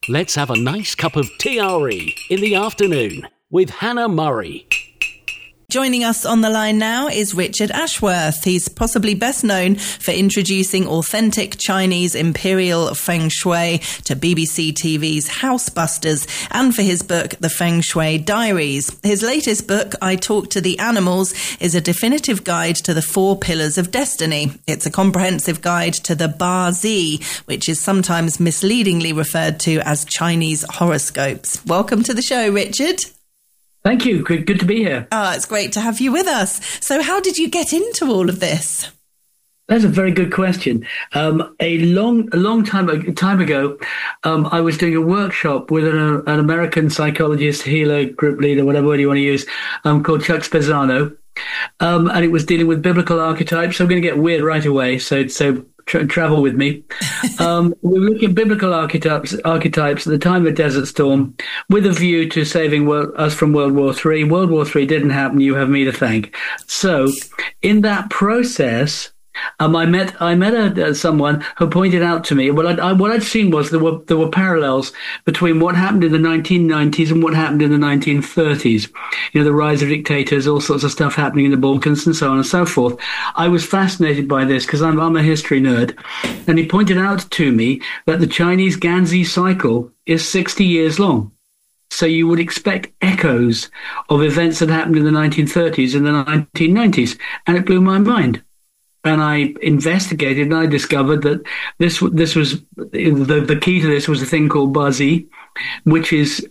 Let's have a nice cup of TRE in the afternoon with Hannah Murray. Joining us on the line now is Richard Ashworth. He's possibly best known for introducing authentic Chinese imperial feng shui to BBC TV's Housebusters and for his book, The Feng Shui Diaries. His latest book, I Talk to the Animals, is a definitive guide to the 4 pillars of destiny. It's a comprehensive guide to the Ba Zi, which is sometimes misleadingly referred to as Chinese horoscopes. Welcome to the show, Richard. Thank you. Good to be here. Oh, it's great to have you with us. So how did you get into all of this? That's a very good question. A long time ago, I was doing a workshop with an American psychologist, healer, group leader, whatever word you want to use, called Chuck Spezzano. And it was dealing with biblical archetypes. So I'm going to get weird right away. So travel with me. We were looking at biblical archetypes at the time of Desert Storm with a view to saving us from World War III. World War III didn't happen. You have me to thank. So in that process, I met someone who pointed out to me what I'd seen was there were parallels between what happened in the 1990s and what happened in the 1930s. You know, the rise of dictators, all sorts of stuff happening in the Balkans, and so on and so forth. I was fascinated by this because I'm a history nerd, and he pointed out to me that the Chinese Ganzi cycle is 60 years long. So you would expect echoes of events that happened in the 1930s and the 1990s, and it blew my mind. And I investigated, and I discovered that this was the key to this was a thing called Ba Zi, which is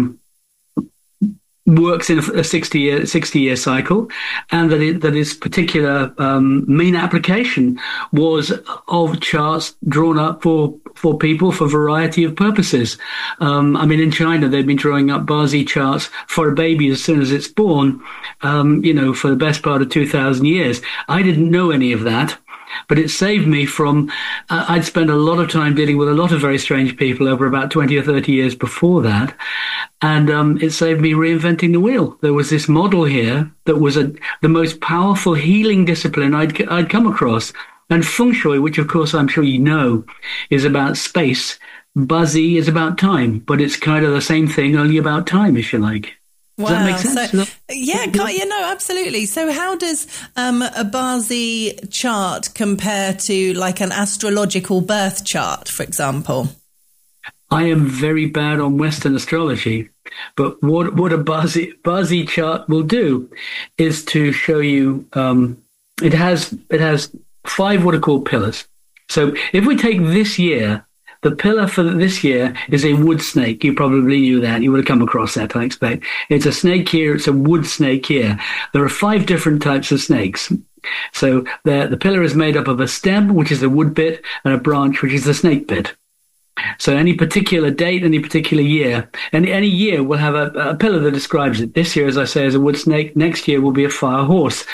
works in a 60-year cycle, and that its particular main application was of charts drawn up for people for a variety of purposes. I mean, in China, they've been drawing up Ba Zi charts for a baby as soon as it's born, for the best part of 2,000 years. I didn't know any of that. But it saved me from, I'd spent a lot of time dealing with a lot of very strange people over about 20 or 30 years before that. And it saved me reinventing the wheel. There was this model here that was the most powerful healing discipline I'd come across. And feng shui, which of course I'm sure you know, is about space. Ba Zi is about time, but it's kind of the same thing, only about time, if you like. Wow. Does that make sense? Absolutely. So how does a Ba Zi chart compare to like an astrological birth chart, for example? I am very bad on Western astrology, but what a Ba Zi chart will do is to show you, it has 5 what are called pillars. So if we take this year, the pillar for this year is a wood snake. You probably knew that. You would have come across that, I expect. It's a snake here. It's a wood snake here. There are 5 different types of snakes. So the pillar is made up of a stem, which is the wood bit, and a branch, which is the snake bit. So any particular date, any particular year, and any year will have a pillar that describes it. This year, as I say, is a wood snake. Next year will be a fire horse.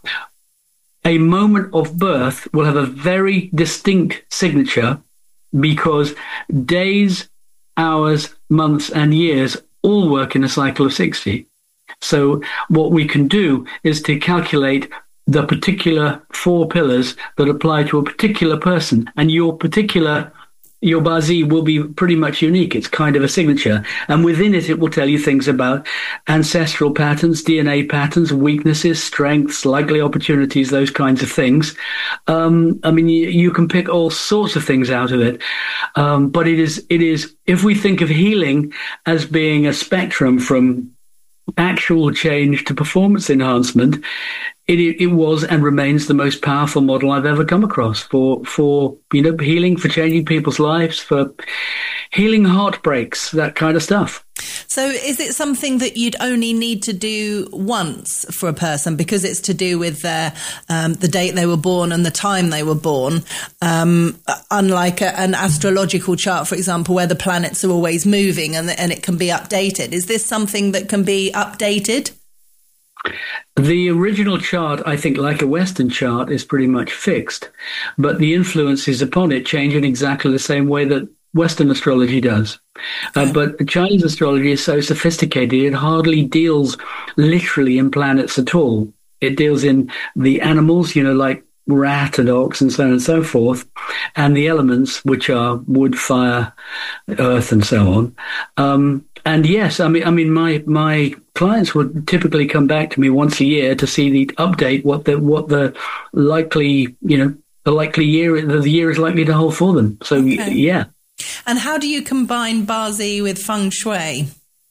A moment of birth will have a very distinct signature, because days, hours, months, and years all work in a cycle of 60. So what we can do is to calculate the particular 4 pillars that apply to a particular person, and your Ba Zi will be pretty much unique. It's kind of a signature. And within it will tell you things about ancestral patterns, DNA patterns, weaknesses, strengths, likely opportunities, those kinds of things. You can pick all sorts of things out of it. But it is, if we think of healing as being a spectrum from actual change to performance enhancement, it was and remains the most powerful model I've ever come across for healing, for changing people's lives, for healing heartbreaks, that kind of stuff. So is it something that you'd only need to do once for a person because it's to do with their the date they were born and the time they were born, unlike an astrological chart, for example, where the planets are always moving and it can be updated? Is this something that can be updated? The original chart, I think, like a Western chart, is pretty much fixed, but the influences upon it change in exactly the same way that Western astrology does. But Chinese astrology is so sophisticated, it hardly deals literally in planets at all. It deals in the animals, like rat and ox and so on and so forth, and the elements, which are wood, fire, earth, and so on. And yes, I mean, my clients would typically come back to me once a year to see the update, what the likely, the likely year, the year is likely to hold for them. So, okay. Yeah. And how do you combine Bazi with Feng Shui?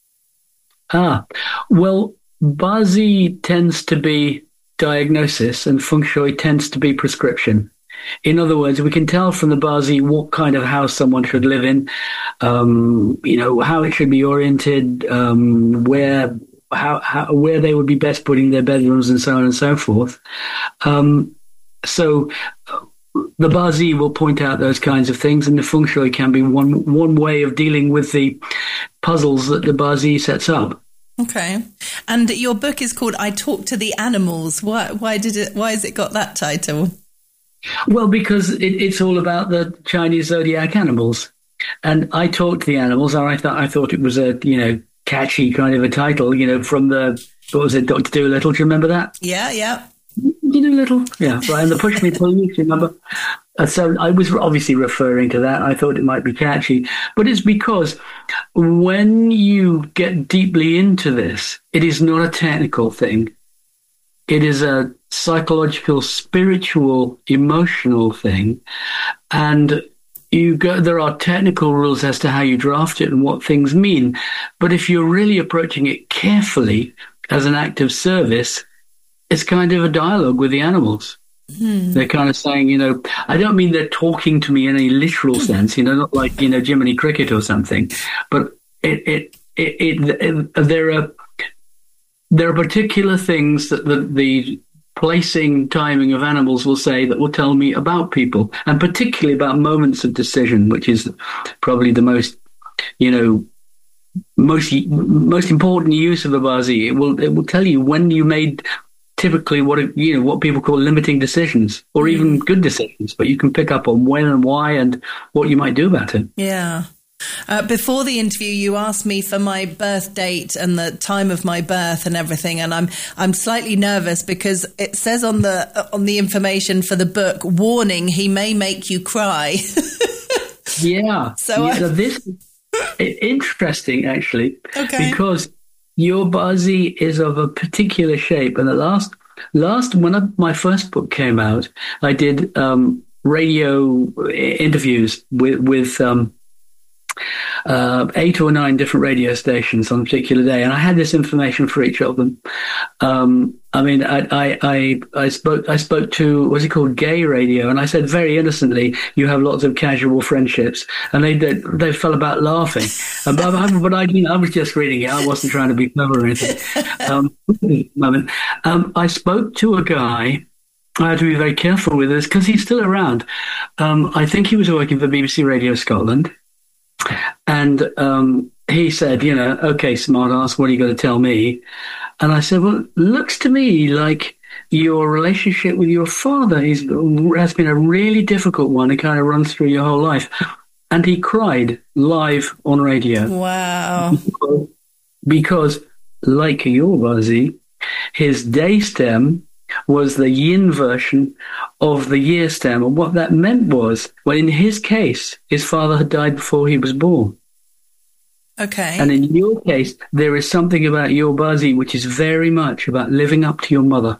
Well, Bazi tends to be diagnosis and Feng Shui tends to be prescription. In other words, we can tell from the Bazi what kind of house someone should live in, how it should be oriented, where they would be best putting their bedrooms and so on and so forth. So the Bazi will point out those kinds of things, and the Feng Shui can be one way of dealing with the puzzles that the Bazi sets up. Okay. And your book is called I Talk to the Animals. Why has it got that title? Well, because it's all about the Chinese zodiac animals. And I Talk to the Animals, or I thought it was a, catchy kind of a title, from the, what was it, Dr. Dolittle, do you remember that? Yeah. Dolittle, yeah, right, and the Push Me Pull You, do you remember? So I was obviously referring to that. I thought it might be catchy. But it's because when you get deeply into this, it is not a technical thing. It is a psychological, spiritual, emotional thing. And there are technical rules as to how you draft it and what things mean. But if you're really approaching it carefully as an act of service, it's kind of a dialogue with the animals. They're kind of saying, I don't mean they're talking to me in a literal sense, not like, Jiminy Cricket or something, but there are particular things that the placing timing of animals will say that will tell me about people, and particularly about moments of decision, which is probably the most, most important use of a Bazi. It will tell you when you made typically what people call limiting decisions, or even good decisions, but you can pick up on when and why and what you might do about it. Yeah. Before the interview, you asked me for my birth date and the time of my birth and everything, and I'm slightly nervous because it says on the information for the book, warning, he may make you cry. Yeah. So this is interesting, actually, because your Bazi is of a particular shape. And the last when my first book came out, I did radio interviews with 8 or 9 different radio stations on a particular day, and I had this information for each of them. I spoke to, what's it called, Gay Radio, and I said very innocently, you have lots of casual friendships, and they fell about laughing. But I was just reading it. I wasn't trying to be clever or anything. I spoke to a guy. I had to be very careful with this because he's still around. I think he was working for BBC Radio Scotland. And he said, okay, smartass, what are you going to tell me? And I said, well, looks to me like your relationship with your father has been a really difficult one. It kind of runs through your whole life. And he cried live on radio. Wow. Because like your Bazi, his day stem was the yin version of the year stem. And what that meant was, well, in his case, his father had died before he was born. Okay. And in your case, there is something about your Bazi which is very much about living up to your mother.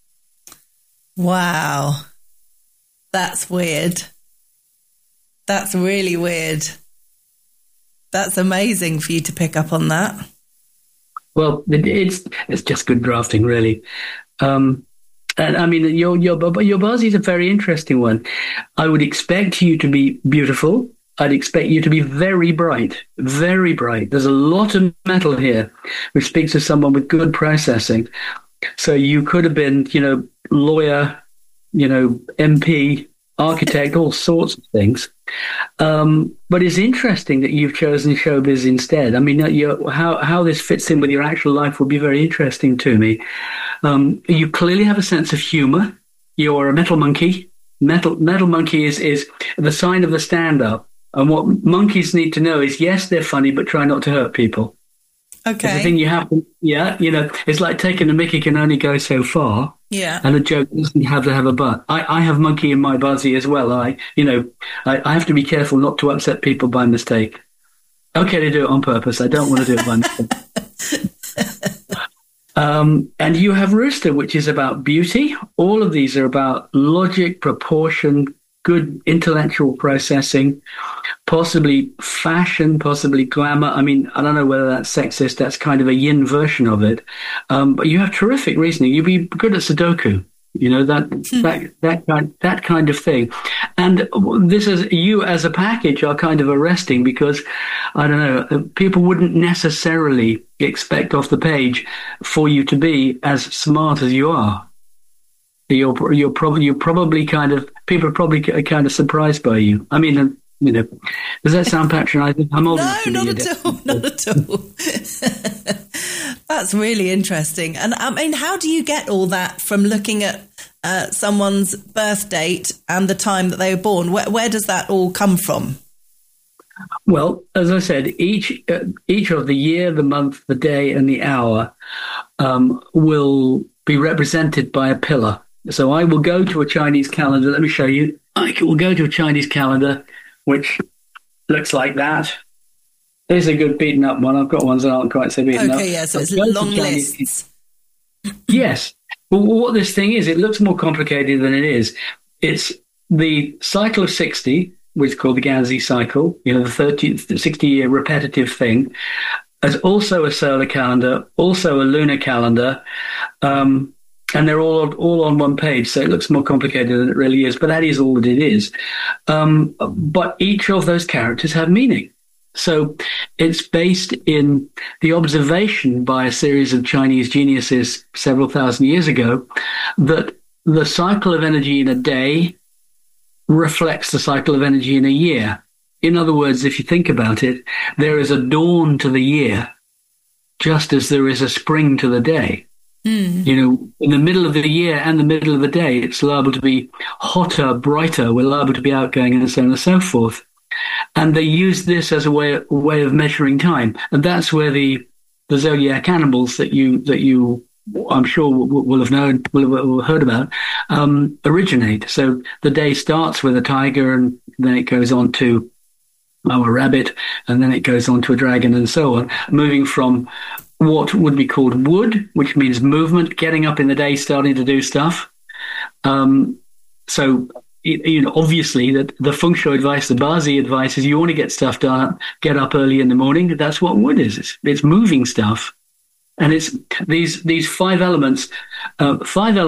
Wow. That's weird. That's really weird. That's amazing for you to pick up on that. Well, it's just good drafting, really. And I mean, your Bazi is a very interesting one. I would expect you to be beautiful. I'd expect you to be very bright, very bright. There's a lot of metal here, which speaks of someone with good processing. So you could have been, lawyer, MP, architect, all sorts of things. But it's interesting that you've chosen showbiz instead. I mean, how this fits in with your actual life would be very interesting to me. You clearly have a sense of humor. You're a metal monkey. Metal monkey is the sign of the stand-up. And what monkeys need to know is, yes, they're funny, but try not to hurt people. Okay. It's a thing you have to, it's like taking a Mickey can only go so far. Yeah. And a joke doesn't have to have a butt. I have monkey in my buzzy as well. I have to be careful not to upset people by mistake. Okay to do it on purpose. I don't want to do it by mistake. And you have Rooster, which is about beauty. All of these are about logic, proportion, good intellectual processing, possibly fashion, possibly glamour. I mean, I don't know whether that's sexist. That's kind of a yin version of it. But you have terrific reasoning. You'd be good at Sudoku. That kind of thing. And this is, you as a package are kind of arresting because, I don't know, people wouldn't necessarily expect off the page for you to be as smart as you are. You're probably kind of, people are probably kind of surprised by you. I mean, does that sound patronizing? I'm old enough to not at all. Not at all. That's really interesting. And I mean, how do you get all that from looking at someone's birth date and the time that they were born? Where does that all come from? Well, as I said, each of the year, the month, the day, and the hour will be represented by a pillar. So I will go to a Chinese calendar. Let me show you. I will go to a Chinese calendar, which looks like that. There's a good beaten up one. I've got ones that aren't quite so beaten up. Okay, yeah, so it's long lists. Yes. Well, what this thing is, it looks more complicated than it is. It's the cycle of 60, which is called the Ganzi cycle, the 60-year repetitive thing. There's also a solar calendar, also a lunar calendar, and they're all on one page, so it looks more complicated than it really is, but that is all that it is. But each of those characters have meaning. So it's based in the observation by a series of Chinese geniuses several thousand years ago that the cycle of energy in a day reflects the cycle of energy in a year. In other words, if you think about it, there is a dawn to the year, just as there is a spring to the day. In the middle of the year and the middle of the day, it's liable to be hotter, brighter. We're liable to be outgoing and so on and so forth. And they use this as a way of measuring time. And that's where the zodiac animals that you I'm sure will have known, will have heard about, originate. So the day starts with a tiger, and then it goes on to a rabbit, and then it goes on to a dragon, and so on, moving from what would be called wood, which means movement, getting up in the day, starting to do stuff. So, obviously that the feng shui advice, the Bazi advice is you want to get stuff done, get up early in the morning. That's what wood is. It's moving stuff. And it's these five elements, and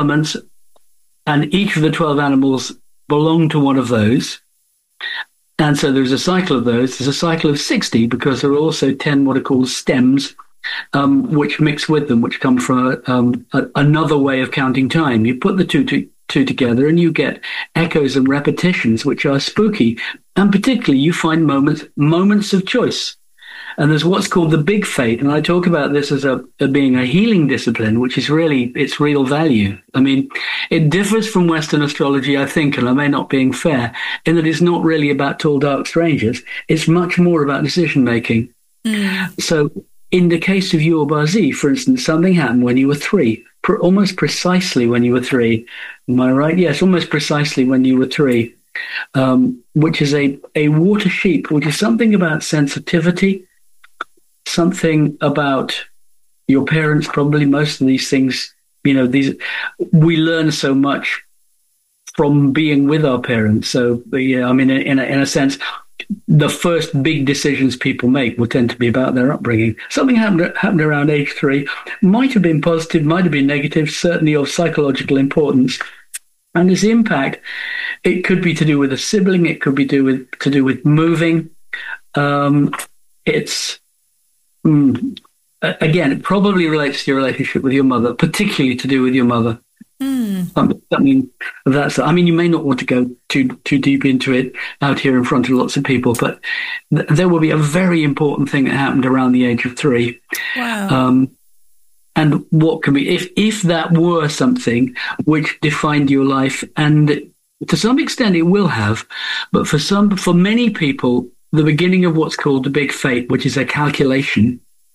each of the 12 animals belong to one of those. And so there's a cycle of those. There's a cycle of 60 because there are also 10 what are called stems, which mix with them, which come from another way of counting time. You put the two together and you get echoes and repetitions, which are spooky. And particularly you find moments of choice. And there's what's called the big fate. And I talk about this as being a healing discipline, which is really its real value. I mean, it differs from Western astrology, I think, and I may not being fair, in that it's not really about tall, dark strangers. It's much more about decision making. So in the case of your Bazi, for instance, something happened when you were 3, almost precisely when you were 3. Am I right? Yes, almost precisely when you were 3, which is a water sheep, which is something about sensitivity, something about your parents, probably most of these things, we learn so much from being with our parents. So, yeah, I mean, in a sense, the first big decisions people make will tend to be about their upbringing. Something happened around age 3, might have been positive, might have been negative, certainly of psychological importance. And its impact, it could be to do with a sibling, it could be to do with moving. Again, it probably relates to your relationship with your mother, particularly to do with your mother. Something of that sort. I mean, you may not want to go too deep into it out here in front of lots of people, but there will be a very important thing that happened around the age of 3. Wow. And what can be, if that were something which defined your life, and to some extent it will have, but for many people, the beginning of what's called the big fate, which is a calculation,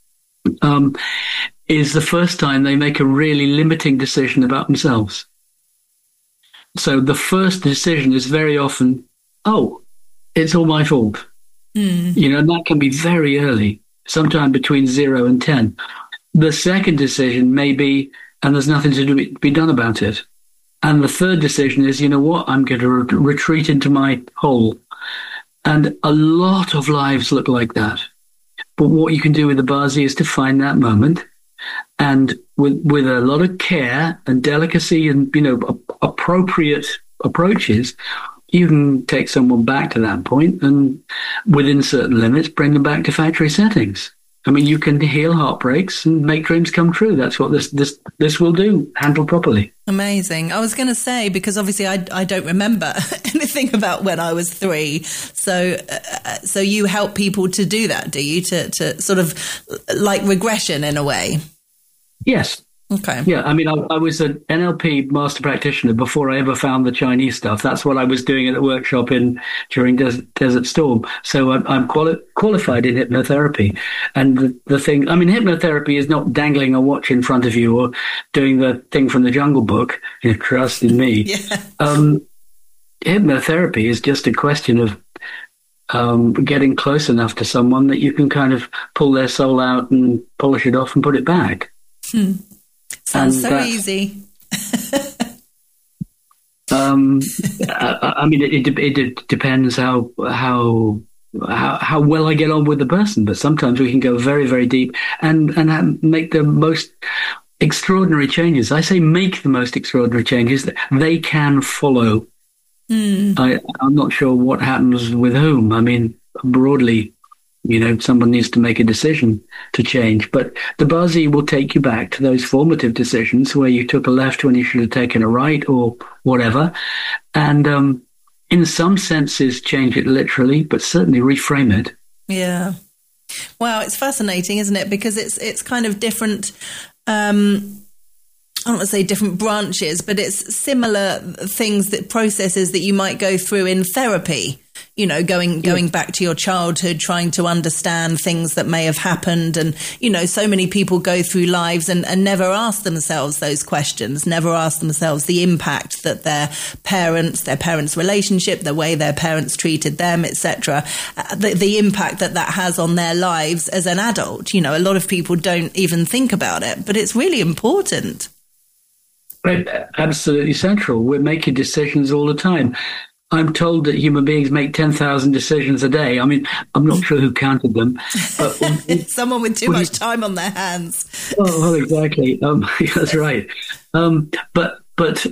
is the first time they make a really limiting decision about themselves. So the first decision is very often, oh, it's all my fault. And that can be very early, sometime between 0 and 10. The second decision may be, and there's nothing to be done about it. And the third decision is, you know what, I'm going to retreat into my hole. And a lot of lives look like that. But what you can do with the Bazi is to find that moment, and with a lot of care and delicacy and, appropriate approaches, you can take someone back to that point and within certain limits, bring them back to factory settings. I mean, you can heal heartbreaks and make dreams come true. That's what this will do, handled properly. Amazing. I was going to say, because obviously I don't remember anything about when I was 3. So you help people to do that, do you? To sort of like regression in a way? Yes. Okay. Yeah, I mean, I was an NLP master practitioner before I ever found the Chinese stuff. That's what I was doing at the workshop during Desert Storm. So I'm qualified in hypnotherapy. And the thing, I mean, hypnotherapy is not dangling a watch in front of you or doing the thing from the Jungle Book, trust in me. Yeah. Hypnotherapy is just a question of getting close enough to someone that you can kind of pull their soul out and polish it off and put it back. Sounds so easy. I mean, it depends how well I get on with the person, but sometimes we can go very, very deep and make the most extraordinary changes. I say make the most extraordinary changes that they can follow. I'm not sure what happens with whom. I mean, broadly, someone needs to make a decision to change. But the Bazi will take you back to those formative decisions where you took a left when you should have taken a right or whatever. And in some senses, change it literally, but certainly reframe it. Yeah. Wow, it's fascinating, isn't it? Because it's kind of different, I don't want to say different branches, but it's similar processes that you might go through in therapy. Going back to your childhood, trying to understand things that may have happened. And, so many people go through lives and never ask themselves those questions, never ask themselves the impact that their parents' relationship, the way their parents treated them, etc., the impact that has on their lives as an adult. A lot of people don't even think about it, but it's really important. Absolutely central. We're making decisions all the time. I'm told that human beings make 10,000 decisions a day. I mean, I'm not sure who counted them. But someone with too much time on their hands. Oh, exactly. That's right. But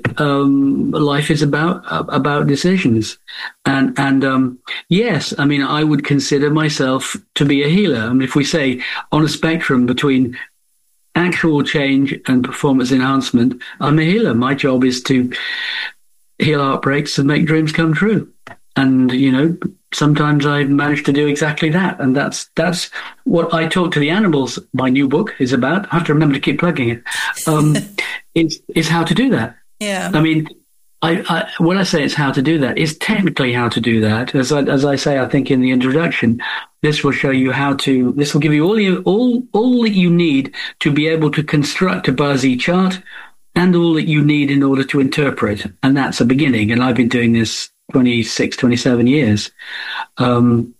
life is about decisions, and yes, I mean, I would consider myself to be a healer. I mean, if we say on a spectrum between actual change and performance enhancement, I'm a healer. My job is to heal heartbreaks and make dreams come true. And, sometimes I manage to do exactly that. And that's what I Talk to the Animals, my new book, is about. I have to remember to keep plugging it. Is how to do that. Yeah. I mean, I when I say it's how to do that, it's technically how to do that. As I say, I think in the introduction, this will show you this will give you all that you need to be able to construct a Bazi chart, and all that you need in order to interpret. And that's a beginning. And I've been doing this 26, 27 years. But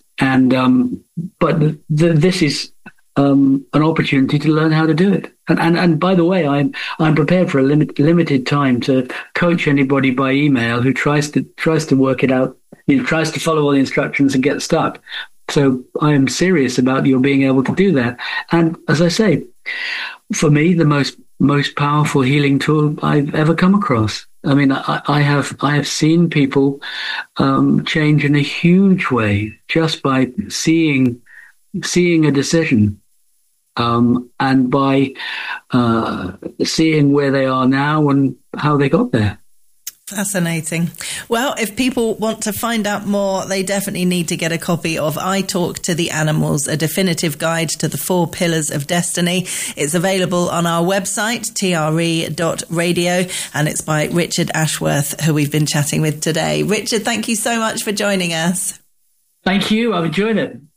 this is an opportunity to learn how to do it. And by the way, I'm prepared for a limited time to coach anybody by email who tries to work it out, tries to follow all the instructions and get stuck. So I am serious about your being able to do that. And as I say, for me, the most powerful healing tool I've ever come across. I mean, I have seen people change in a huge way just by seeing a decision, and by seeing where they are now and how they got there. Fascinating. Well, if people want to find out more, they definitely need to get a copy of I Talk to the Animals, a definitive guide to the 4 pillars of destiny. It's available on our website, tre.radio, and it's by Richard Ashworth, who we've been chatting with today. Richard, thank you so much for joining us. Thank you. I've enjoyed it.